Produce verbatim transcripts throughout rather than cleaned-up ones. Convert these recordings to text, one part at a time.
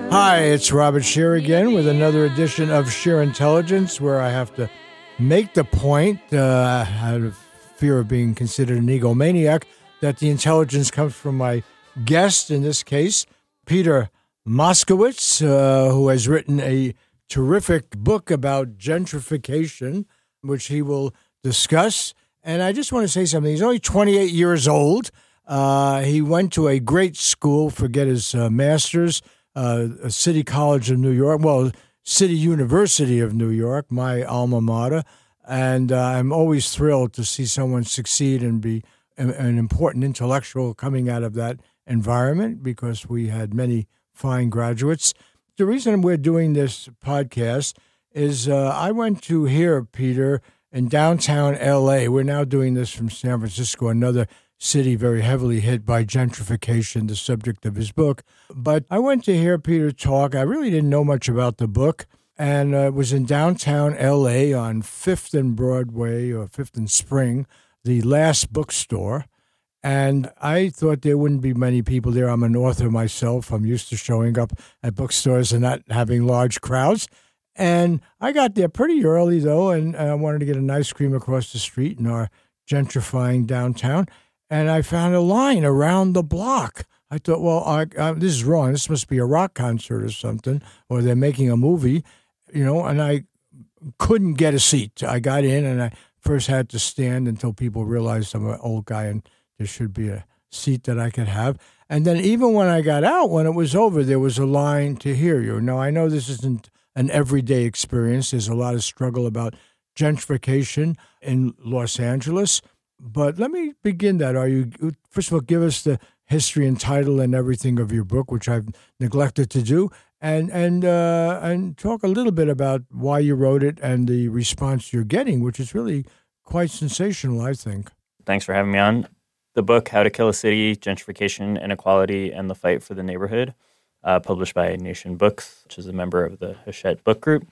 Hi, it's Robert Scheer again with another edition of Scheer Intelligence, where I have to make the point, uh, out of fear of being considered an egomaniac, that the intelligence comes from my guest, in this case, Peter Moskowitz, uh, who has written a terrific book about gentrification, which he will discuss. And I just want to say something. He's only twenty-eight years old. Uh, he went to a great school, forget his uh, master's, uh, a City College of New York, well, City University of New York, my alma mater. And uh, I'm always thrilled to see someone succeed and be an, an important intellectual coming out of that environment, because we had many fine graduates. The reason we're doing this podcast is uh, I went to hear Peter in downtown L A. We're now doing this from San Francisco, another city very heavily hit by gentrification, the subject of his book. But I went to hear Peter talk. I really didn't know much about the book, and uh, it was in downtown L A on fifth and Broadway, or fifth and Spring, the Last Bookstore. And I thought there wouldn't be many people there. I'm an author myself. I'm used to showing up at bookstores and not having large crowds. And I got there pretty early, though, and I wanted to get an ice cream across the street in our gentrifying downtown. And I found a line around the block. I thought, well, I, I, this is wrong. This must be a rock concert or something, or they're making a movie, you know, and I couldn't get a seat. I got in, and I first had to stand until people realized I'm an old guy and there should be a seat that I could have. And then even when I got out, when it was over, there was a line to hear you. Now, I know this isn't an everyday experience. There's a lot of struggle about gentrification in Los Angeles. But let me begin that. Are you, first of all, give us the history and title and everything of your book, which I've neglected to do, and and uh, and talk a little bit about why you wrote it and the response you're getting, which is really quite sensational, I think. Thanks for having me on. The book, How to Kill a City, Gentrification, Inequality, and the Fight for the Neighborhood, uh, published by Nation Books, which is a member of the Hachette Book Group.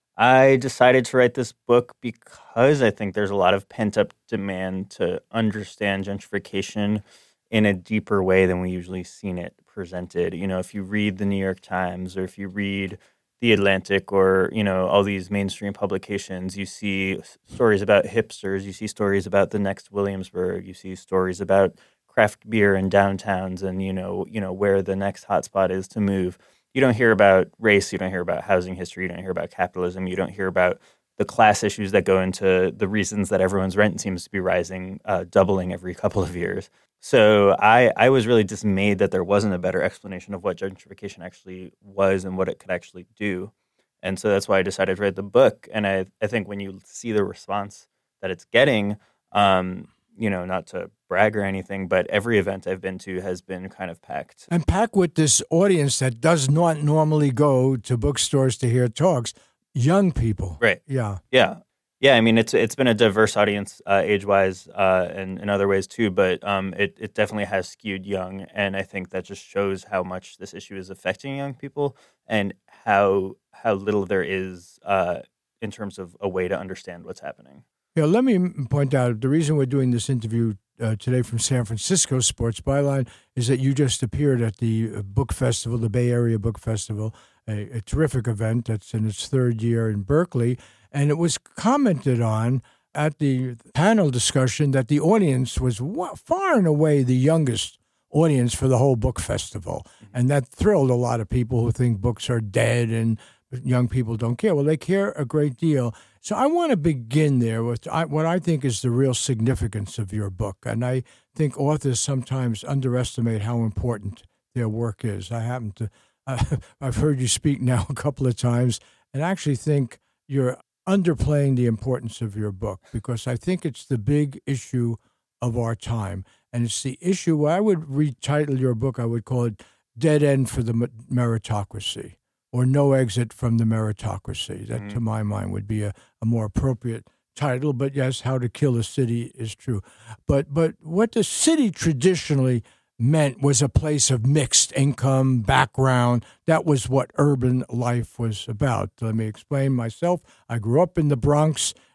I decided to write this book because I think there's a lot of pent-up demand to understand gentrification in a deeper way than we usually seen it presented. You know, if you read the New York Times, or if you read The Atlantic, or, you know, all these mainstream publications, you see stories about hipsters, you see stories about the next Williamsburg, you see stories about craft beer in downtowns and, you know, you know, where the next hotspot is to move. You don't hear about race, you don't hear about housing history, you don't hear about capitalism, you don't hear about the class issues that go into the reasons that everyone's rent seems to be rising, uh, doubling every couple of years. So I, I was really dismayed that there wasn't a better explanation of what gentrification actually was and what it could actually do. And so that's why I decided to write the book. And I, I think when you see the response that it's getting, um, you know, not to brag or anything, but every event I've been to has been kind of packed. And packed with this audience that does not normally go to bookstores to hear talks, young people. Right. Yeah. Yeah. Yeah, I mean, it's it's been a diverse audience uh, age-wise uh, and in other ways too, but um, it, it definitely has skewed young, and I think that just shows how much this issue is affecting young people and how how little there is uh, in terms of a way to understand what's happening. Yeah, let me point out, the reason we're doing this interview uh, today from San Francisco Sports Byline is that you just appeared at the book festival, the Bay Area Book Festival, a, a terrific event that's in its third year in Berkeley. And it was commented on at the panel discussion that the audience was far and away the youngest audience for the whole book festival. And that thrilled a lot of people who think books are dead and young people don't care. Well, they care a great deal. So I want to begin there with what I think is the real significance of your book. And I think authors sometimes underestimate how important their work is. I happen to, uh, I've heard you speak now a couple of times, and I actually think you're underplaying the importance of your book, because I think it's the big issue of our time. And it's the issue, I would retitle your book, I would call it Dead End for the Meritocracy, or No Exit from the Meritocracy. That, mm-hmm. to my mind, would be a, a more appropriate title. But yes, How to Kill a City is true. But but what the city traditionally meant was a place of mixed income, background. That was what urban life was about. Let me explain myself. I grew up in the Bronx,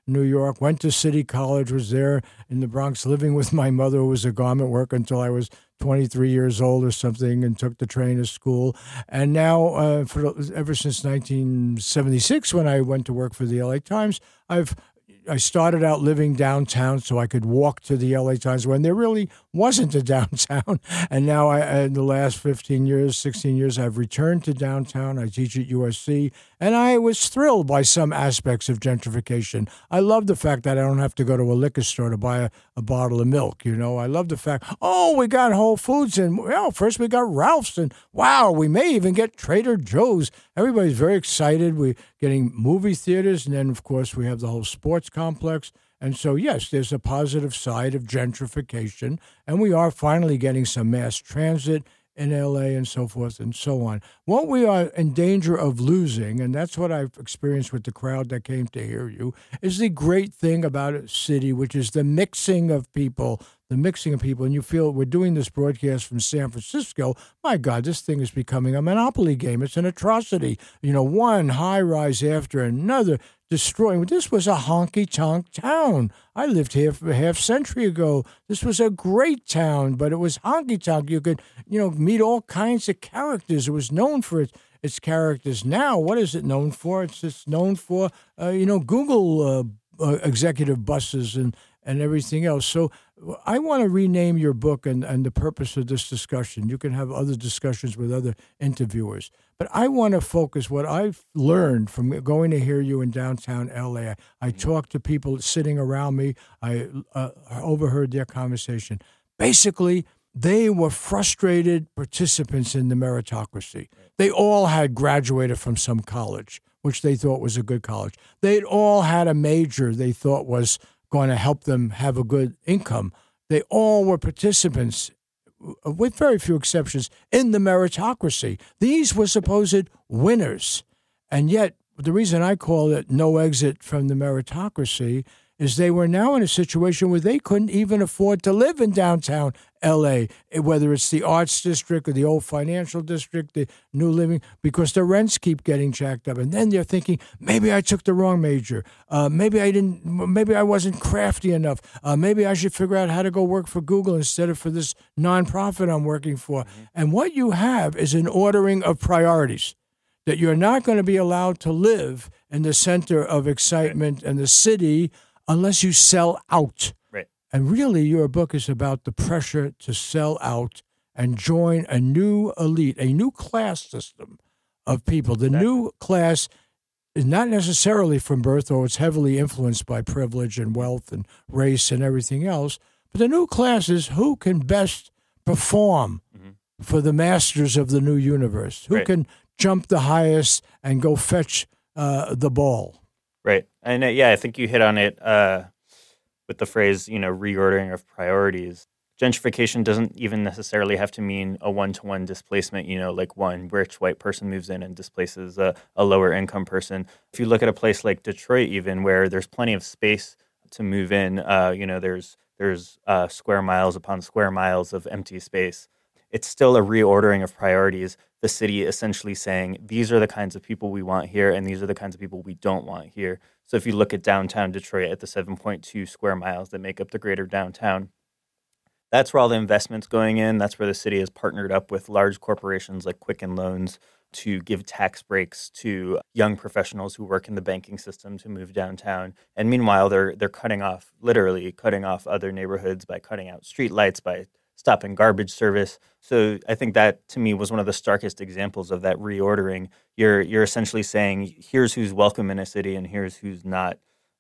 New York, went to City College, was there in the Bronx living with my mother, who was a garment worker, until I was twenty-three years old or something, and took the train to school. And now, uh, for ever since nineteen seventy-six, when I went to work for the L A Times, I've I started out living downtown so I could walk to the L A Times when there really wasn't a downtown. And now, I, in the last fifteen years, sixteen years, I've returned to downtown. I teach at U S C, and I was thrilled by some aspects of gentrification. I love the fact that I don't have to go to a liquor store to buy a, a bottle of milk. You know, I love the fact, oh, we got Whole Foods, and well, first we got Ralph's, and wow, we may even get Trader Joe's. Everybody's very excited. We're getting movie theaters, and then, of course, we have the whole sports complex. And so, yes, there's a positive side of gentrification, and we are finally getting some mass transit in L A and so forth and so on. What we are in danger of losing, and that's what I've experienced with the crowd that came to hear you, is the great thing about a city, which is the mixing of people, the mixing of people. And you feel we're doing this broadcast from San Francisco. My God, this thing is becoming a monopoly game. It's an atrocity. You know, one high rise after another, destroying. This was a honky-tonk town. I lived here for a half century ago. This was a great town, but it was honky-tonk. You could, you know, meet all kinds of characters. It was known for its, its characters. Now, what is it known for? It's just known for, uh, you know, Google uh, uh, executive buses and, and everything else. So I want to rename your book and, and the purpose of this discussion. You can have other discussions with other interviewers. But I want to focus what I've learned from going to hear you in downtown L A. I, I talked to people sitting around me. I uh, overheard their conversation. Basically, they were frustrated participants in the meritocracy. They all had graduated from some college, which they thought was a good college. They'd all had a major they thought was going to help them have a good income. They all were participants, with very few exceptions, in the meritocracy. These were supposed winners. And yet, the reason I call it no exit from the meritocracy is they were now in a situation where they couldn't even afford to live in downtown L A, whether it's the Arts District or the old Financial District, the New Living, because the rents keep getting jacked up. And then they're thinking, maybe I took the wrong major. Uh, maybe I didn't. Maybe I wasn't crafty enough. Uh, maybe I should figure out how to go work for Google instead of for this nonprofit I'm working for. Mm-hmm. And what you have is an ordering of priorities, that you're not going to be allowed to live in the center of excitement and the city unless you sell out. Right. And really, your book is about the pressure to sell out and join a new elite, a new class system of people. The exactly. new class is not necessarily from birth, or it's heavily influenced by privilege and wealth and race and everything else. But the new class is who can best perform mm-hmm. for the masters of the new universe, who right. can jump the highest and go fetch uh, the ball. Right. And uh, yeah, I think you hit on it uh, with the phrase, you know, reordering of priorities. Gentrification doesn't even necessarily have to mean a one-to-one displacement, you know, like one rich white person moves in and displaces a, a lower income person. If you look at a place like Detroit, even, where there's plenty of space to move in, uh, you know, there's there's uh, square miles upon square miles of empty space. It's still a reordering of priorities. The city essentially saying, these are the kinds of people we want here, and these are the kinds of people we don't want here. So if you look at downtown Detroit at the seven point two square miles that make up the greater downtown, that's where all the investment's going in. That's where the city has partnered up with large corporations like Quicken Loans to give tax breaks to young professionals who work in the banking system to move downtown. And meanwhile, they're they're cutting off, literally cutting off other neighborhoods by cutting out streetlights, by stopping garbage service. So I think that, to me, was one of the starkest examples of that reordering. You're you're essentially saying, here's who's welcome in a city and here's who's not.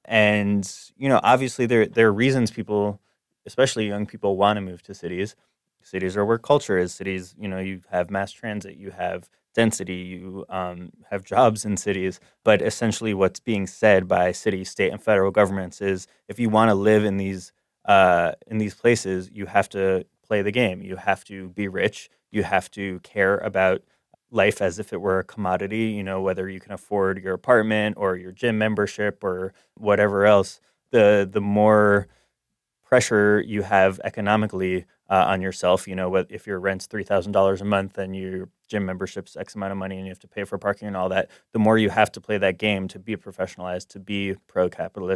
And, you know, obviously there, there are reasons people, especially young people, want to move to cities. Cities are where culture is. Cities, you know, you have mass transit, you have density, you um, have jobs in cities. But essentially what's being said by city, state, and federal governments is, if you want to live in these uh, in these places, you have to play the game. You have to be rich. You have to care about life as if it were a commodity, you know, whether you can afford your apartment or your gym membership or whatever else. The the more pressure you have economically uh, on yourself, you know, if your rent's three thousand dollars a month and your gym membership's X amount of money and you have to pay for parking and all that, the more you have to play that game to be professionalized, to be pro-capitalist,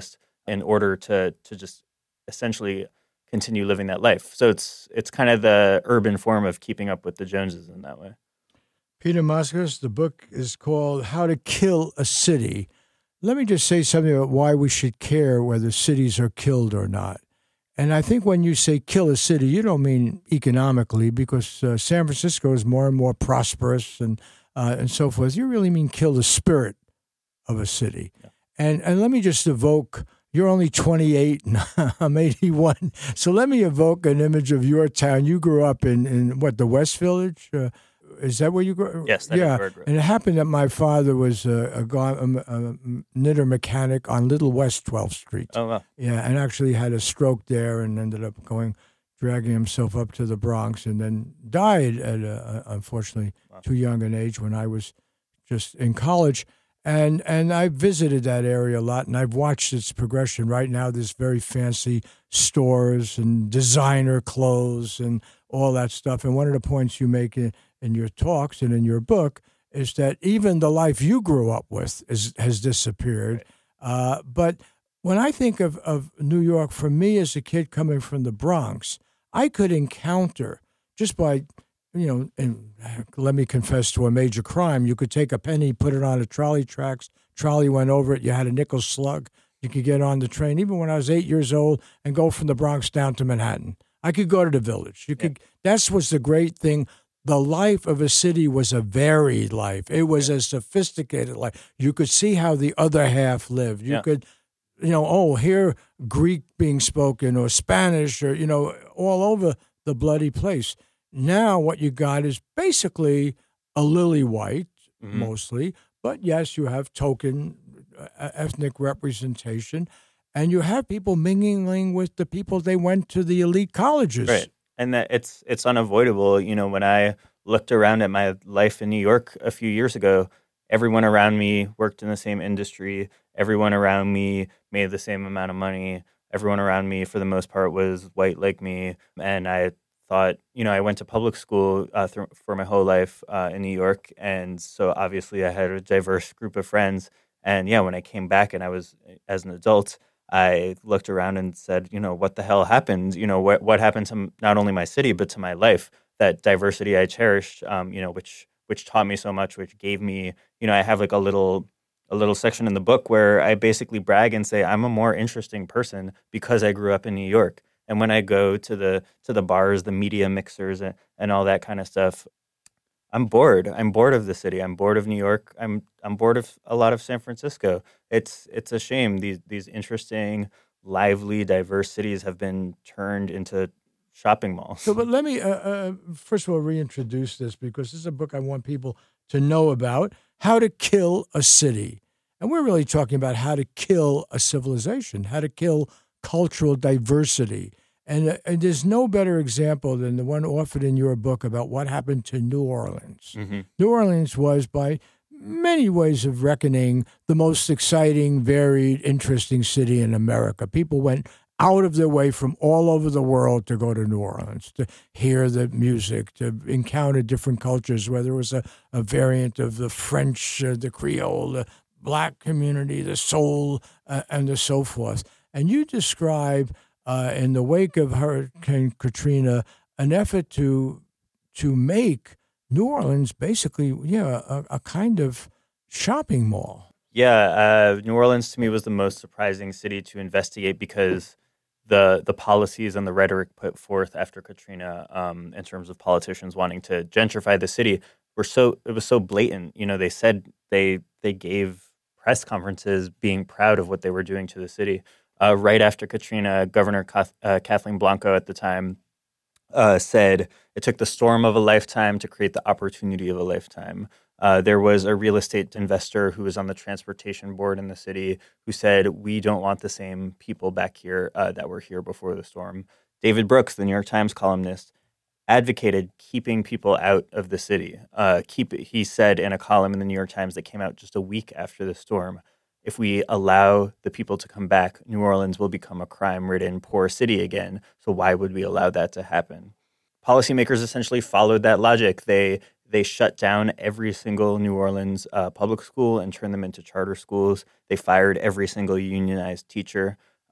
in order to to just essentially continue living that life. So it's it's kind of the urban form of keeping up with the Joneses in that way. Peter Moskos, the book is called How to Kill a City. Let me just say something about why we should care whether cities are killed or not. And I think when you say kill a city, you don't mean economically, because uh, San Francisco is more and more prosperous and uh, and so forth. You really mean kill the spirit of a city. Yeah. And and let me just evoke, you're only twenty-eight and I'm eighty-one. So let me evoke an image of your town. You grew up in, in what, the West Village? Uh, Is that where you grew? Yes, that yeah. is where I grew up. And it happened that my father was a, a, a, a knitter mechanic on Little West twelfth Street. Oh, wow. Yeah, and actually had a stroke there and ended up going, dragging himself up to the Bronx, and then died at, a, unfortunately, wow. too young an age when I was just in college. And and I visited that area a lot, and I've watched its progression. Right now, there's very fancy stores and designer clothes and all that stuff. And one of the points you make in, in your talks and in your book is that even the life you grew up with is, has disappeared. Right. Uh, but when I think of, of New York, for me as a kid coming from the Bronx, I could encounter, just by, you know, and let me confess to a major crime, you could take a penny, put it on a trolley tracks, trolley went over it, you had a nickel slug, you could get on the train, even when I was eight years old, and go from the Bronx down to Manhattan. I could go to the Village. You could. Yeah. That's what's the great thing. The life of a city was a varied life. It was yeah. a sophisticated life. You could see how the other half lived. You yeah. could, you know, oh, hear Greek being spoken or Spanish or, you know, all over the bloody place. Now what you got is basically a lily white, mm-hmm. mostly, but yes, you have token uh, ethnic representation, and you have people mingling with the people they went to the elite colleges. Right. And that it's it's unavoidable. You know, when I looked around at my life in New York a few years ago, everyone around me worked in the same industry. Everyone around me made the same amount of money. Everyone around me, for the most part, was white like me. And I thought, you know, I went to public school uh, th- for my whole life uh, in New York. And so obviously I had a diverse group of friends. And yeah, when I came back and I was, as an adult, I looked around and said, you know, what the hell happened? You know, what what happened to not only my city, but to my life? That diversity I cherished, um, you know, which which taught me so much, which gave me, you know, I have like a little a little section in the book where I basically brag and say I'm a more interesting person because I grew up in New York. And when I go to the to the bars, the media mixers, and, and all that kind of stuff, I'm bored. I'm bored of the city. I'm bored of New York. I'm I'm bored of a lot of San Francisco. It's it's a shame. These these interesting, lively, diverse cities have been turned into shopping malls. So, but let me uh, uh, first of all reintroduce this, because this is a book I want people to know about: How to Kill a City. And we're really talking about how to kill a civilization, how to kill cultural diversity. And, uh, and there's no better example than the one offered in your book about what happened to New Orleans. Mm-hmm. New Orleans was, by many ways of reckoning, the most exciting, varied, interesting city in America. People went out of their way from all over the world to go to New Orleans, to hear the music, to encounter different cultures, whether it was a, a variant of the French, uh, the Creole, the black community, the soul, uh, and the so forth. And you describe, uh, in the wake of Hurricane Katrina, an effort to to make New Orleans basically, yeah, a, a kind of shopping mall. Yeah, uh, New Orleans to me was the most surprising city to investigate because the the policies and the rhetoric put forth after Katrina, um, in terms of politicians wanting to gentrify the city, were so it was so blatant. You know, they said they they gave press conferences being proud of what they were doing to the city. Uh, right after Katrina, Governor Kath- uh, Kathleen Blanco at the time uh, said it took the storm of a lifetime to create the opportunity of a lifetime. Uh, there was a real estate investor who was on the transportation board in the city who said, we don't want the same people back here uh, that were here before the storm. David Brooks, the New York Times columnist, advocated keeping people out of the city. Uh, keep he said in a column in the New York Times that came out just a week after the storm, if we allow the people to come back, New Orleans will become a crime-ridden, poor city again. So why would we allow that to happen? Policymakers essentially followed that logic. They they shut down every single New Orleans uh, public school and turned them into charter schools. They fired every single unionized teacher.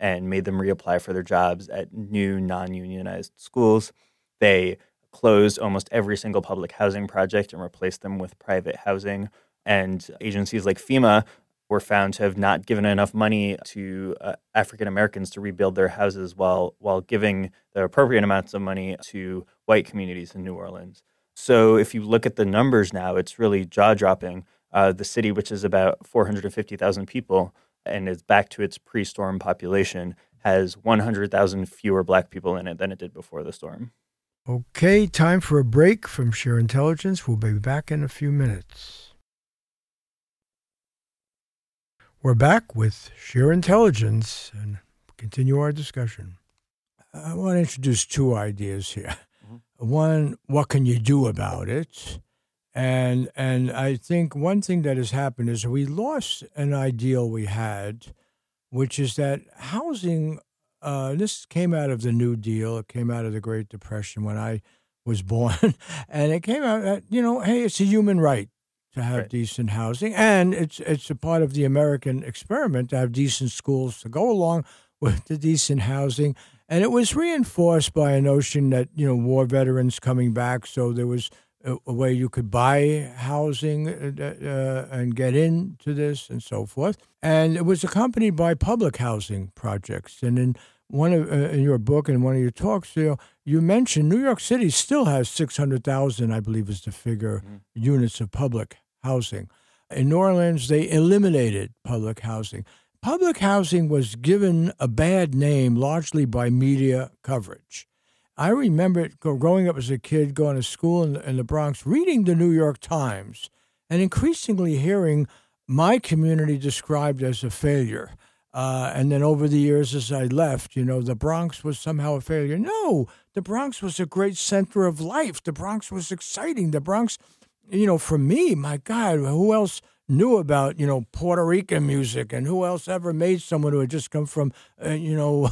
and made them reapply for their jobs at new non-unionized schools. They closed almost every single public housing project and replaced them with private housing. And agencies like FEMA were found to have not given enough money to uh, African Americans to rebuild their houses while while giving the appropriate amounts of money to white communities in New Orleans. So if you look at the numbers now, it's really jaw-dropping. Uh, the city, which is about four hundred fifty thousand people and is back to its pre-storm population, has one hundred thousand fewer Black people in it than it did before the storm. Okay, time for a break from Sheer Intelligence. We'll be back in a few minutes. We're back with Sheer Intelligence and continue our discussion. I want to introduce two ideas here. Mm-hmm. One, what can you do about it? And and I think one thing that has happened is we lost an ideal we had, which is that housing, uh, this came out of the New Deal, it came out of the Great Depression when I was born, and it came out that, you know, hey, it's a human right to have right. decent housing, and it's it's a part of the American experiment to have decent schools to go along with the decent housing. And it was reinforced by a notion that, you know, war veterans coming back, so there was a, a way you could buy housing uh, uh, and get into this and so forth. And it was accompanied by public housing projects. And in one of uh, in your book and one of your talks, you know, you mentioned New York City still has six hundred thousand, I believe is the figure, mm-hmm. units of public housing. In New Orleans, they eliminated public housing. Public housing was given a bad name largely by media coverage. I remember it growing up as a kid, going to school in the, in the Bronx, reading the New York Times, and increasingly hearing my community described as a failure. Uh, and then over the years as I left, you know, the Bronx was somehow a failure. No, the Bronx was a great center of life. The Bronx was exciting. The Bronx, you know, for me, my God, who else knew about, you know, Puerto Rican music, and who else ever made someone who had just come from, uh, you know,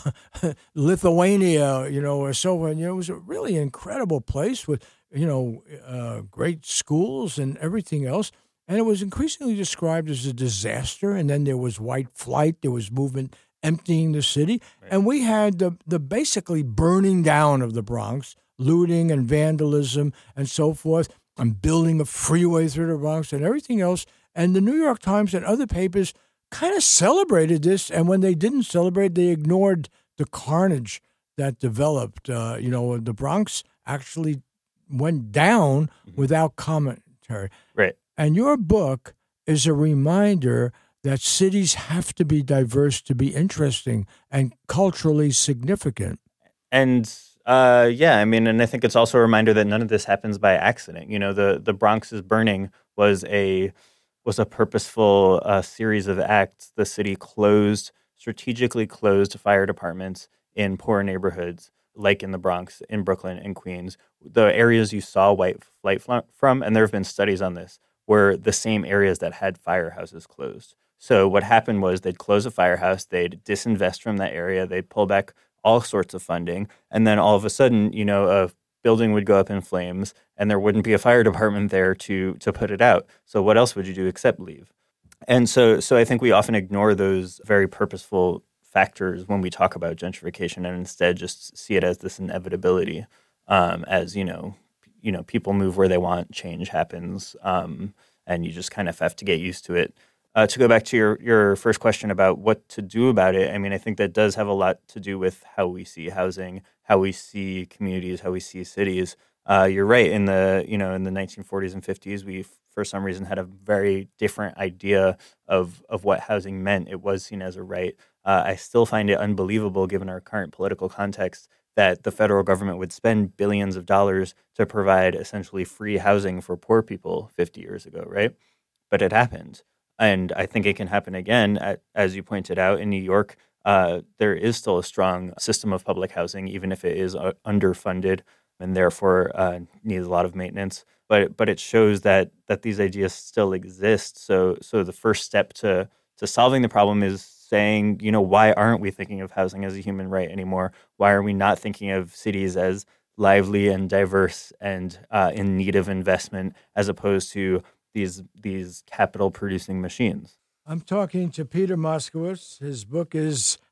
Lithuania, you know, or so on. You know, it was a really incredible place with, you know, uh, great schools and everything else. And it was increasingly described as a disaster. And then there was white flight. There was movement emptying the city. Right. And we had the, the basically burning down of the Bronx, looting and vandalism and so forth, and building a freeway through the Bronx and everything else. And the New York Times and other papers kind of celebrated this. And when they didn't celebrate, they ignored the carnage that developed. Uh, you know, the Bronx actually went down mm-hmm. without commentary. Right. And your book is a reminder that cities have to be diverse to be interesting and culturally significant. And uh, yeah, I mean, and I think it's also a reminder that none of this happens by accident. You know, the the Bronx's burning was a was a purposeful uh, series of acts. The city closed, strategically closed fire departments in poor neighborhoods, like in the Bronx, in Brooklyn, and Queens. The areas you saw white flight from, and there have been studies on this, were the same areas that had firehouses closed. So what happened was they'd close a firehouse, they'd disinvest from that area, they'd pull back all sorts of funding, and then all of a sudden, you know, a building would go up in flames, and there wouldn't be a fire department there to to put it out. So what else would you do except leave? And so, so I think we often ignore those very purposeful factors when we talk about gentrification, and instead just see it as this inevitability, um, as you know. You know, people move where they want, change happens, um, and you just kind of have to get used to it. Uh, to go back to your, your first question about what to do about it, I mean, I think that does have a lot to do with how we see housing, how we see communities, how we see cities. Uh, you're right. In the you know in the nineteen forties and fifties, we for some reason had a very different idea of of what housing meant. It was seen as a right. Uh, I still find it unbelievable, given our current political context, that the federal government would spend billions of dollars to provide essentially free housing for poor people fifty years ago, right? But it happened. And I think it can happen again. At, as you pointed out, in New York, uh, there is still a strong system of public housing, even if it is uh, underfunded and therefore uh, needs a lot of maintenance. But but it shows that that these ideas still exist. So so the first step to to solving the problem is saying, you know, why aren't we thinking of housing as a human right anymore? Why are we not thinking of cities as lively and diverse and uh, in need of investment, as opposed to these these capital producing machines? I'm talking to Peter Moskowitz. His book is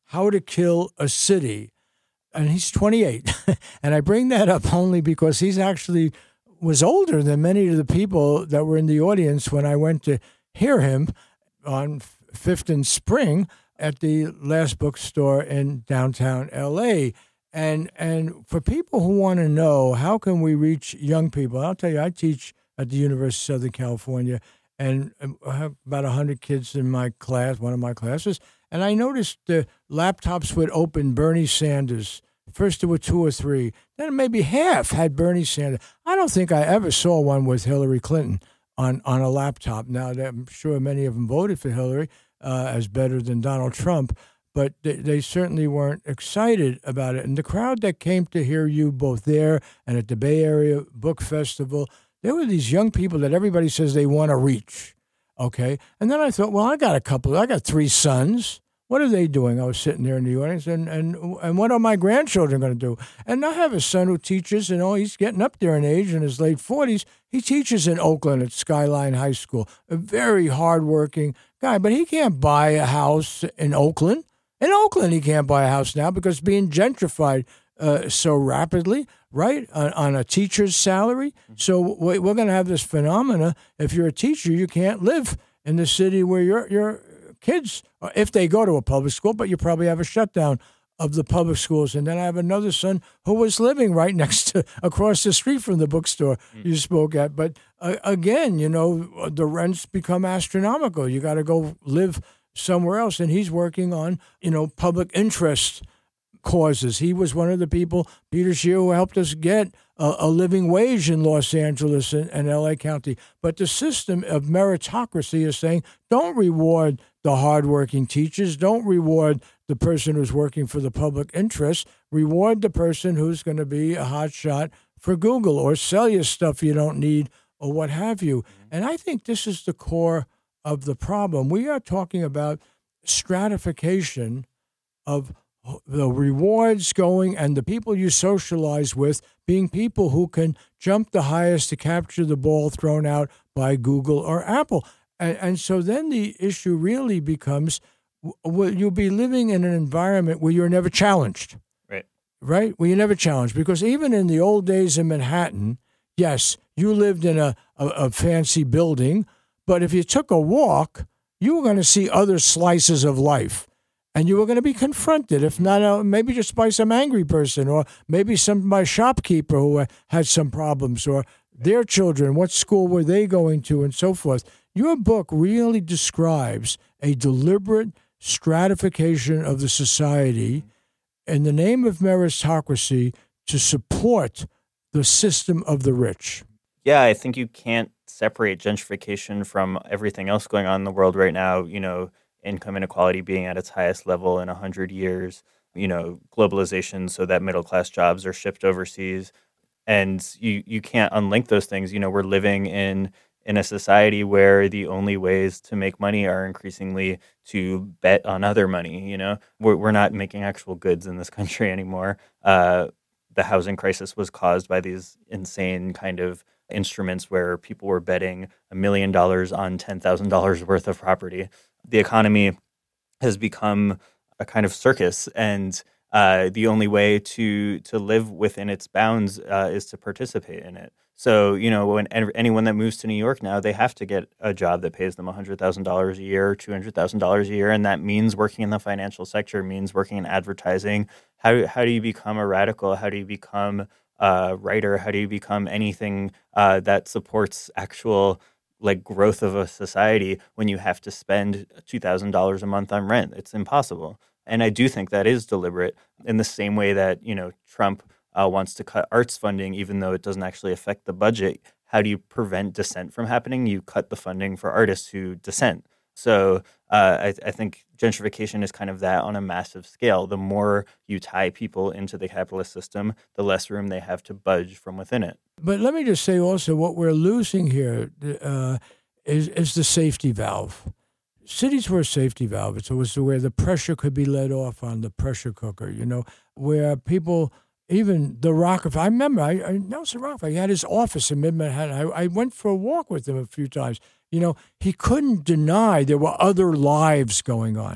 How to Kill a City. And he's twenty-eight. And I bring that up only because he's actually was older than many of the people that were in the audience when I went to hear him on Fifth and Spring at the Last Bookstore in downtown L A. And and for people who want to know how can we reach young people, I'll tell you, I teach at the University of Southern California, and I have about one hundred kids in my class, one of my classes, and I noticed the laptops would open Bernie Sanders. First there were two or three, then maybe half had Bernie Sanders. I don't think I ever saw one with Hillary Clinton on, on a laptop. Now, I'm sure many of them voted for Hillary uh, as better than Donald Trump, but they, they certainly weren't excited about it. And the crowd that came to hear you both there and at the Bay Area Book Festival, there were these young people that everybody says they want to reach, okay? And then I thought, well, I got a couple. I got three sons. What are they doing? I was sitting there in the audience, and, and, and what are my grandchildren going to do? And I have a son who teaches, and oh, he's getting up there in age, in his late forties. He teaches in Oakland at Skyline High School, a very hardworking guy, but he can't buy a house in Oakland. In Oakland, he can't buy a house now because it's being gentrified uh, so rapidly, right, on, on a teacher's salary. So we're going to have this phenomena. If you're a teacher, you can't live in the city where your your kids, if they go to a public school, but you probably have a shutdown of the public schools. And then I have another son who was living right next to, across the street from the bookstore mm. you spoke at. But uh, again, you know, the rents become astronomical. You got to go live somewhere else. And he's working on, you know, public interest causes. He was one of the people, Peter Scheer, who helped us get a, a living wage in Los Angeles and, and L A County. But the system of meritocracy is saying, don't reward the hardworking teachers, don't reward the person who's working for the public interest, reward the person who's going to be a hotshot for Google or sell you stuff you don't need or what have you. And I think this is the core of the problem. We are talking about stratification of the rewards going and the people you socialize with being people who can jump the highest to capture the ball thrown out by Google or Apple. And, and so then the issue really becomes, will you be living in an environment where you're never challenged? Right. Right? Where you're never challenged. Because even in the old days in Manhattan, yes, you lived in a, a, a fancy building, but if you took a walk, you were going to see other slices of life. And you were going to be confronted, if not uh, maybe just by some angry person or maybe some by shopkeeper who uh, had some problems or their children, what school were they going to and so forth. Your book really describes a deliberate stratification of the society in the name of meritocracy to support the system of the rich. Yeah, I think you can't separate gentrification from everything else going on in the world right now, you know, income inequality being at its highest level in one hundred years, you know, globalization so that middle-class jobs are shipped overseas. And you, you can't unlink those things. You know, we're living in in a society where the only ways to make money are increasingly to bet on other money, you know. We're, we're not making actual goods in this country anymore. Uh, the housing crisis was caused by these insane kind of instruments where people were betting a million dollars on ten thousand dollars worth of property. The economy has become a kind of circus, and uh, the only way to to live within its bounds uh, is to participate in it. So, you know, when anyone that moves to New York now, they have to get a job that pays them one hundred thousand dollars a year, two hundred thousand dollars a year, and that means working in the financial sector, means working in advertising. How, how do you become a radical? How do you become a writer? How do you become anything uh, that supports actual like growth of a society when you have to spend two thousand dollars a month on rent? It's impossible. And I do think that is deliberate in the same way that, you know, Trump uh, wants to cut arts funding, even though it doesn't actually affect the budget. How do you prevent dissent from happening? You cut the funding for artists who dissent. So uh, I, I think gentrification is kind of that on a massive scale. The more you tie people into the capitalist system, the less room they have to budge from within it. But let me just say also what we're losing here uh, is, is the safety valve. Cities were a safety valve. It was where the pressure could be let off on the pressure cooker, you know, where people, even the Rockefeller, I remember, I, I Nelson Rockefeller, he had his office in mid-Manhattan. I, I went for a walk with him a few times. You know, he couldn't deny there were other lives going on. Right.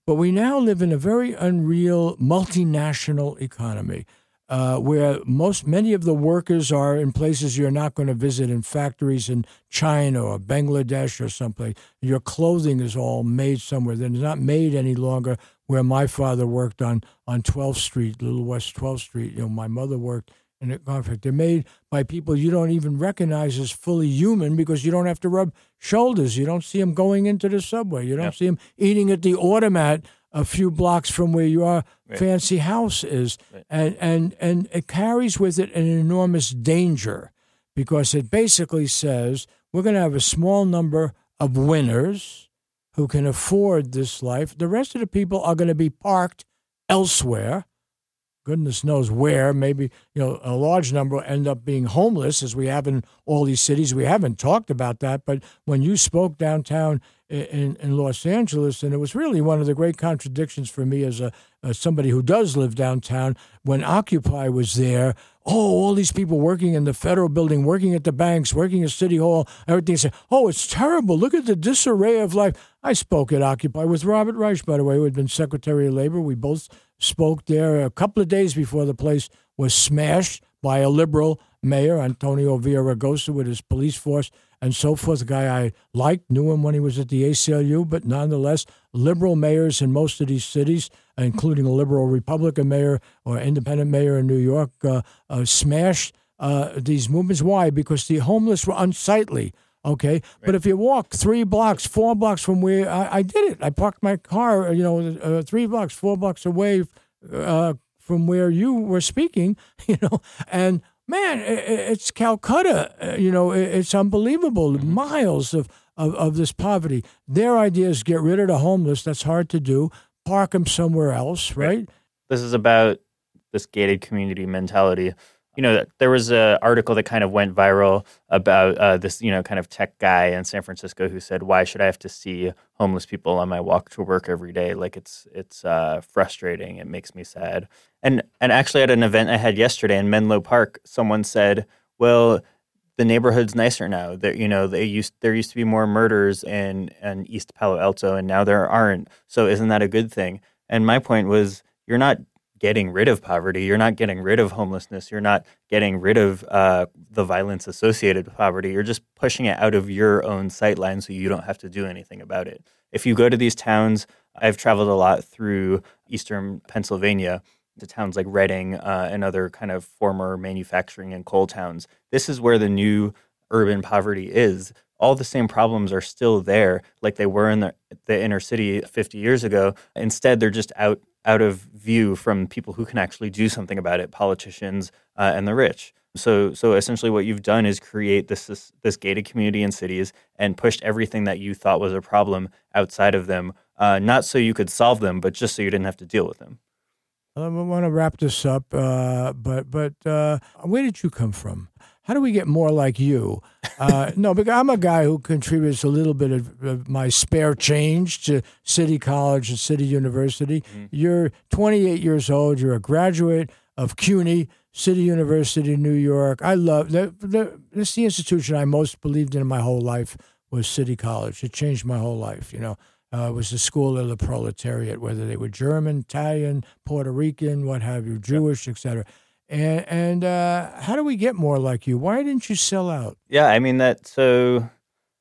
But we now live in a very unreal multinational economy. Uh, where most many of the workers are in places you're not going to visit, in factories in China or Bangladesh or someplace. Your clothing is all made somewhere. They're not made any longer where my father worked on, on twelfth Street, Little West twelfth Street. You know, my mother worked in a conflict. They're made by people you don't even recognize as fully human because you don't have to rub shoulders. You don't see them going into the subway. You don't Yeah. see them eating at the automat a few blocks from where your Right. fancy house is. Right. And, and, and it carries with it an enormous danger because it basically says we're going to have a small number of winners who can afford this life. The rest of the people are going to be parked elsewhere. Goodness knows where. Maybe, you know, a large number will end up being homeless, as we have in all these cities. We haven't talked about that, but when you spoke downtown in, in Los Angeles, and it was really one of the great contradictions for me as a as somebody who does live downtown, when Occupy was there, oh, all these people working in the federal building, working at the banks, working at City Hall, everything said, oh, it's terrible. Look at the disarray of life. I spoke at Occupy with Robert Reich, by the way, who had been Secretary of Labor. We both spoke there a couple of days before the place was smashed by a liberal mayor, Antonio Villaraigosa, with his police force and so forth. A guy I liked, knew him when he was at the A C L U, but nonetheless, liberal mayors in most of these cities, including a liberal Republican mayor or independent mayor in New York, uh, uh, smashed uh, these movements. Why? Because the homeless were unsightly. Okay, right. But if you walk three blocks, four blocks from where I, I did it, I parked my car, you know, uh, three blocks, four blocks away uh, from where you were speaking, you know, and man, it, it's Calcutta, uh, you know, it, it's unbelievable. Mm-hmm. Miles of, of, of this poverty. Their idea is get rid of the homeless. That's hard to do. Park them somewhere else, right? right? This is about this gated community mentality. You know, there was an article that kind of went viral about uh, this, you know, kind of tech guy in San Francisco who said, "Why should I have to see homeless people on my walk to work every day? Like it's it's uh, frustrating. It makes me sad." And and actually, at an event I had yesterday in Menlo Park, someone said, "Well, the neighborhood's nicer now. That you know, they used there used to be more murders in in East Palo Alto, and now there aren't. So isn't that a good thing?" And my point was, you're not getting rid of poverty. You're not getting rid of homelessness. You're not getting rid of uh, the violence associated with poverty. You're just pushing it out of your own sightline so you don't have to do anything about it. If you go to these towns, I've traveled a lot through eastern Pennsylvania to towns like Reading uh, and other kind of former manufacturing and coal towns. This is where the new urban poverty is. All the same problems are still there like they were in the, the inner city fifty years ago. Instead, they're just out out of view from people who can actually do something about it, politicians uh, and the rich. So so essentially what you've done is create this, this this gated community in cities and pushed everything that you thought was a problem outside of them, uh, not so you could solve them, but just so you didn't have to deal with them. I want to wrap this up, uh, but but uh, where did you come from? How do we get more like you? Uh, no, because I'm a guy who contributes a little bit of, of my spare change to City College and City University. Mm-hmm. You're twenty-eight years old. You're a graduate of CUNY, City University, New York. I love the, the this is the institution I most believed in my whole life was City College. It changed my whole life. You know, uh, it was the school of the proletariat, whether they were German, Italian, Puerto Rican, what have you, Jewish, et cetera. And, and uh, how do we get more like you? Why didn't you sell out? Yeah, I mean, that, so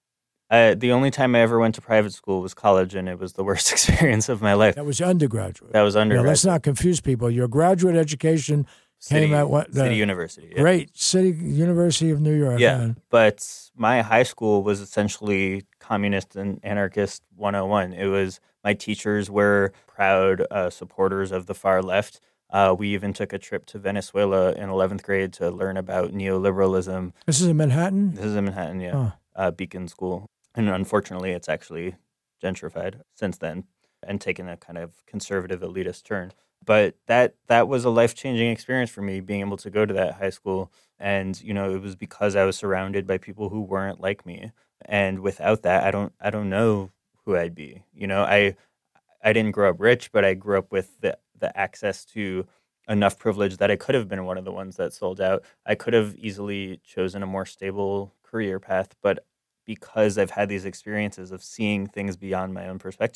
uh, the only time I ever went to private school was college, and it was the worst experience of my life. That was undergraduate. That was undergraduate. Yeah, let's not confuse people. Your graduate education City, came at what? The, City University. Yeah. Great. City University of New York. Yeah, man. But my high school was essentially communist and anarchist one oh one. It was, my teachers were proud uh, supporters of the far left. Uh, we even took a trip to Venezuela in eleventh grade to learn about neoliberalism. This is in Manhattan? This is in Manhattan, yeah. Huh. Uh, Beacon School. And unfortunately, it's actually gentrified since then and taken a kind of conservative elitist turn. But that that was a life-changing experience for me, being able to go to that high school. And, you know, it was because I was surrounded by people who weren't like me. And without that, I don't I don't know who I'd be. You know, I I didn't grow up rich, but I grew up with the the access to enough privilege that I could have been one of the ones that sold out. I could have easily chosen a more stable career path, but because I've had these experiences of seeing things beyond my own perspective,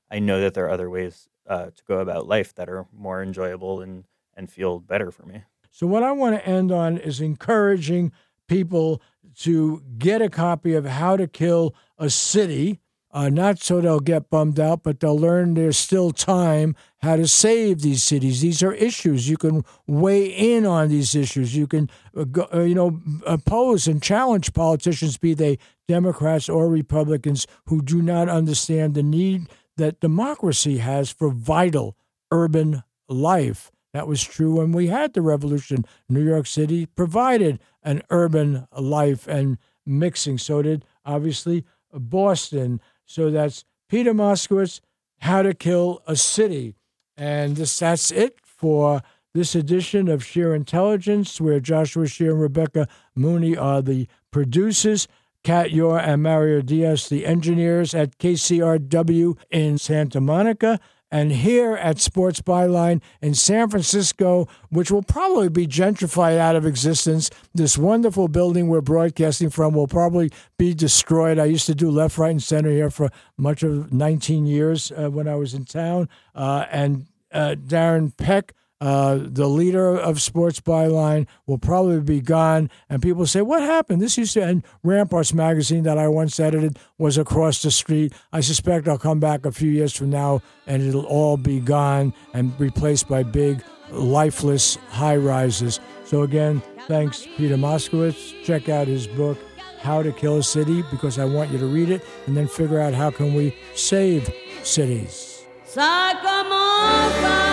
I know that there are other ways uh, to go about life that are more enjoyable and, and feel better for me. So what I want to end on is encouraging people to get a copy of How to Kill a City, uh, not so they'll get bummed out, but they'll learn there's still time how to save these cities. These are issues. You can weigh in on these issues. You can, uh, go, uh, you know, oppose and challenge politicians, be they Democrats or Republicans, who do not understand the need that democracy has for vital urban life. That was true when we had the revolution. New York City provided an urban life and mixing. So did, obviously, Boston. So that's Peter Moskowitz, How to Kill a City. And this, that's it for this edition of Sheer Intelligence, where Joshua Shear and Rebecca Mooney are the producers, Kat Yor and Mario Diaz, the engineers at K C R W in Santa Monica, and here at Sports Byline in San Francisco, which will probably be gentrified out of existence. This wonderful building we're broadcasting from will probably be destroyed. I used to do Left, Right, and Center here for much of nineteen years uh, when I was in town. Uh, and uh, Darren Peck, uh, the leader of Sports Byline, will probably be gone. And people say, what happened? This used to, and Ramparts magazine that I once edited was across the street. I suspect I'll come back a few years from now and it'll all be gone and replaced by big, lifeless high-rises. So again, thanks, Peter Moskowitz. Check out his book, How to Kill a City, because I want you to read it and then figure out how can we save cities. Ça commence